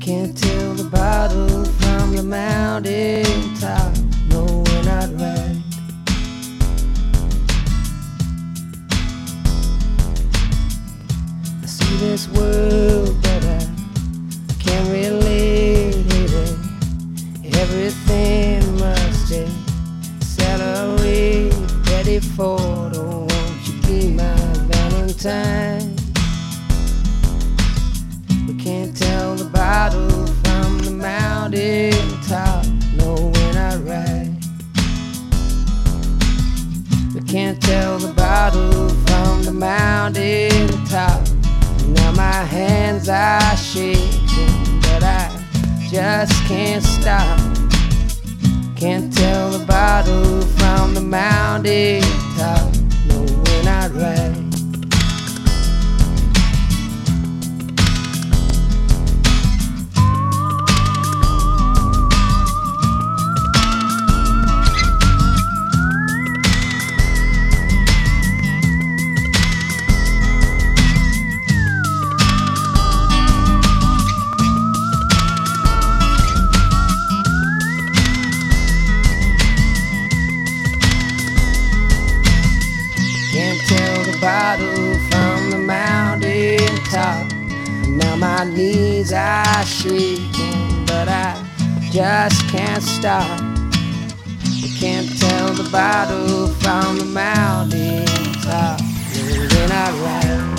Can't tell the bottle from the mountain top. No, we're not right. I see this world, but I can't relate it. Everything must accelerate. Ready for the won't you be my Valentine? We can't tell the bottle from the mountain top. No, we're not right. We can't tell the bottle from the mountain top. Now my hands are shaking, but I just can't stop. Can't tell the bottle from the mountain top. No, we're not right. Bottle from the mountain top. Now my knees are shaking, but I just can't stop. You can't tell the bottle from the mountain top. We're not right.